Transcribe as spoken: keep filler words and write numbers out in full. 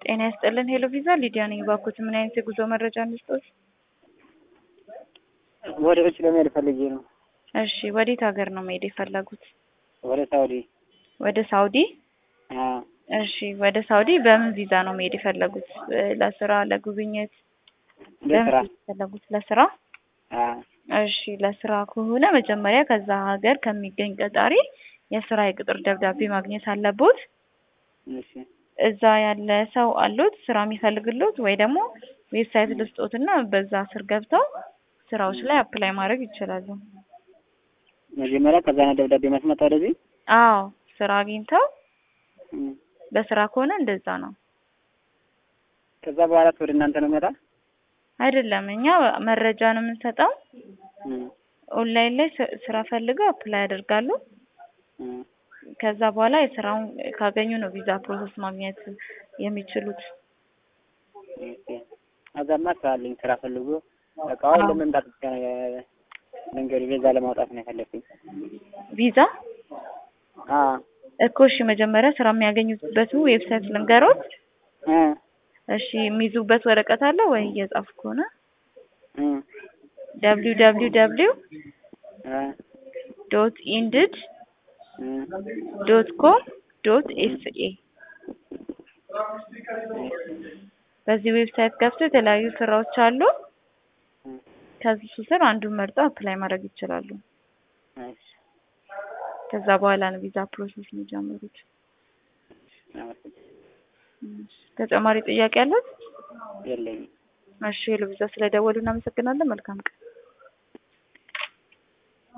ጤና ይስጥልን ሄሎ ቪዛ ሊዲያ ነኝ። ባኩት ምን አይነት የጉዞ መረጃ እንስጥዎት? ወደ ውጭ ለመሄድ ፈልጌ ነው። እሺ ወዴት ሀገር ነው መሄድ የፈለጉት? ወደ ሳውዲ። ወደ ሳውዲ? አዎ። እሺ ወደ ሳውዲ በምን ቪዛ ነው መሄድ የፈለጉት? ለስራ፣ ለጉብኝት? ለስራ። የፈለጉት ለስራ? አዎ። እሺ ለስራ ከሆነ መጀመሪያ ከዛ ሀገር ከሚገኝ ቀጣሪ የስራ የቅጥር ደብዳቤ ማግኘት አለቦት። እሺ። እዛ ያለ ሰው አሉት ስራ የሚፈልግሉት ወይ ደግሞ ዌብሳይት ልስጦትና በዛ ስር ገብተው ስራዎች ላይ አፕላይ ማድረግ ይችላሉ። መጀመሪያ ከዛ ነው ደብዳቤ ማስመጣ ወደዚህ? አዎ ስራ አግኝተው በስራ ከሆነ እንደዛ ነው። ከዛ በኋላ ወደ እናንተ ነው መጣ? አይደለም እኛ መረጃ ነው የምንሰጠው። ኦንላይን ላይ ስራ ፈልገው አፕላይ ያደርጋሉ። ከዛ በኋላ የስራውን ካገኙ ነው ቪዛ ፕሮሰስ ማግኘት የሚችሉት። ኦኬ አዛማ ካለኝ ስራ ፈልጎ አቃው ለመምጣት መንገድ ቪዛ ለማውጣት ነው የፈለኩኝ። ቪዛ? አዎ እኮ እሺ መጀመሪያ ስራ የሚያገኙበት ዌብሳይት ልንገሮት? እ እሺ የሚይዙበት ወረቀት አለ ወይ እየጻፍኩ ነው? እ ደብሊው ደብሊው ደብሊው እ ዶት ኢንዲድ ዶት ኮም ዶት ኤስኤ በዚህ ዌብሳይት ገብተው የተለያዩ ስራዎች አሉ። ከዚህ ስር አንዱን መርጠው አፕላይ ማድረግ ይችላሉ። እሺ ከዛ በኋላ ነው ቪዛ ፕሮሰስ የሚጀምሩት። ተጨማሪ ጥያቄ አለው? የለኝም። እሺ ለቪዛ ስለደወሉ እናመሰግናለን። መልካም ቀን።